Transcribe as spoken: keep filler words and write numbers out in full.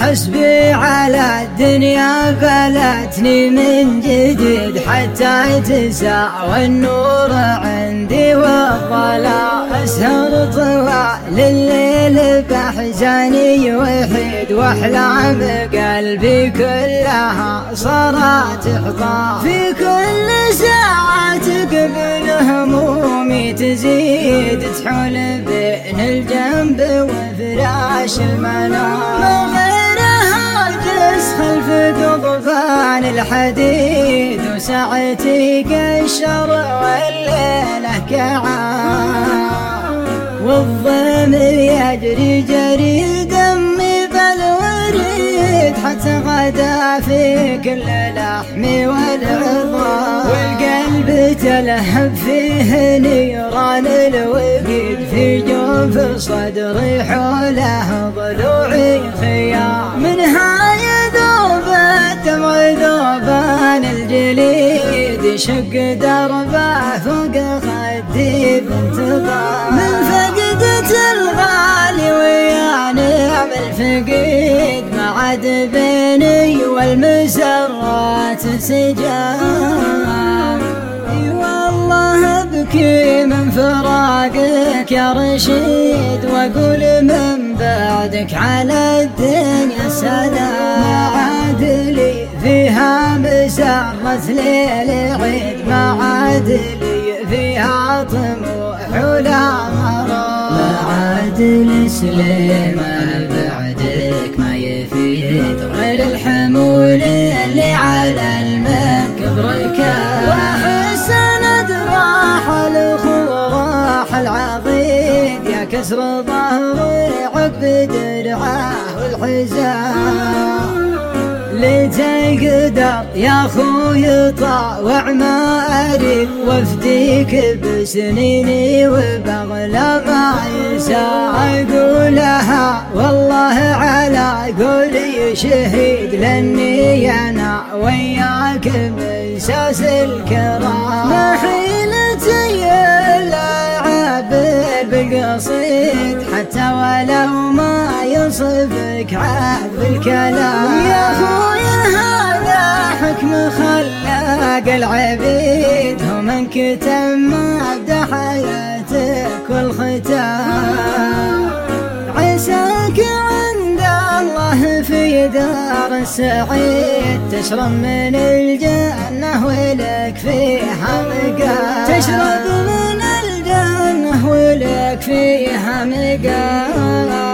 حسبي على الدنيا فلتني من جديد حتى تساوى النور عندي والظلام. أسهر طوال الليل بأحزاني وحيد وأحلام قلبي كلها صارت حطام. في كل ساعة تقبل همومي تزيد تحول بين الجنب وفراش المنام. من غيرها تسخل في قضبان الحديد وساعتي كالشر والليلة كعام. والضمير يجري جري دمي بالوريد حتى غدا في كل لحمي والعظام. والقلب تلهب فيه نيران الوقيد في جوف صدري حوله ضلوعي خيام. منها يذوب الدمع ذوبان الجليد يشق دربه فوق خدي بانتظام. من فقدة الغالي ويا نعم الفقيد ما عاد بيني والمسرات سجام. اي والله ابكي من فراقك يا رشيد واقول من بعدك على الدنيا سلام. ما عاد لي فيها مسرة ليل عيد ما عاد لي فيها طموح ولا مرام. ما عاد لي سليمان بعدك ما يفيد غير الحمول اللي على المركب ركاب. واحس ندراح الاخو راح العضيد يا كسر ظهري عقب درعاه والحزام. لتقدر يا خوي طاوع ما أريد وافديك بسنيني وبغلى ما يساع. أقولها والله على قولي شهيد لأني أنا وياك مساس الكرام. ما حيلتي إلا عابر بالقصيد حتى ولو ما يصفك عاد بالكلام. يا خويا هذا حكم خلاق العبيد ومن كتم مبدأ حياتك والختام. عساك عند الله في دار السعيد تشرب من الجنة ولك فيها مقام. تشرب من الجنة ولك فيها مقام.